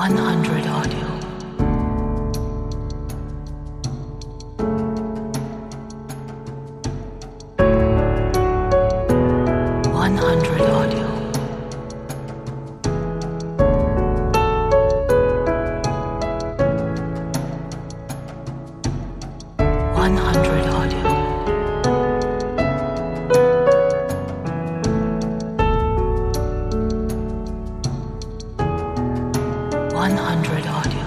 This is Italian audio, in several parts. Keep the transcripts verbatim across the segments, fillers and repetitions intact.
one hundred audio. one hundred audio. one hundred audio. one hundred audio.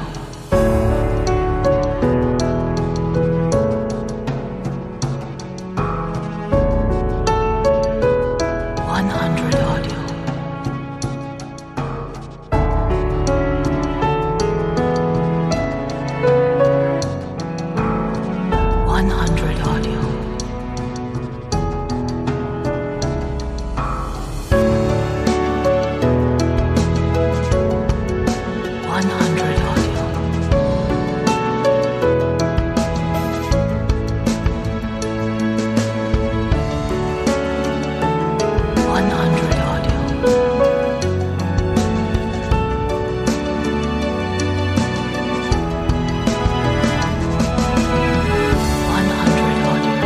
one hundred audio. one hundred audio. one hundred audio. one hundred audio. one hundred audio.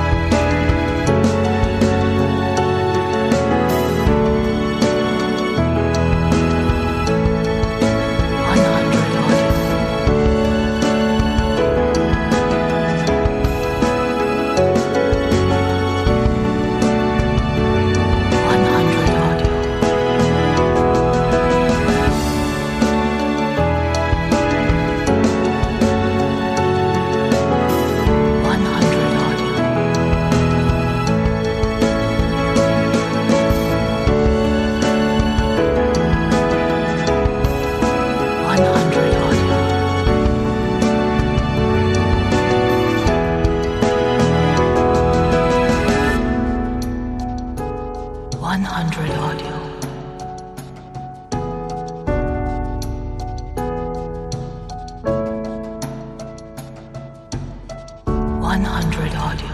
one hundred audio. one hundred audio. one hundred audio. one hundred audio. one hundred audio. one hundred audio.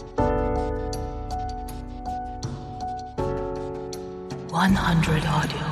one hundred audio.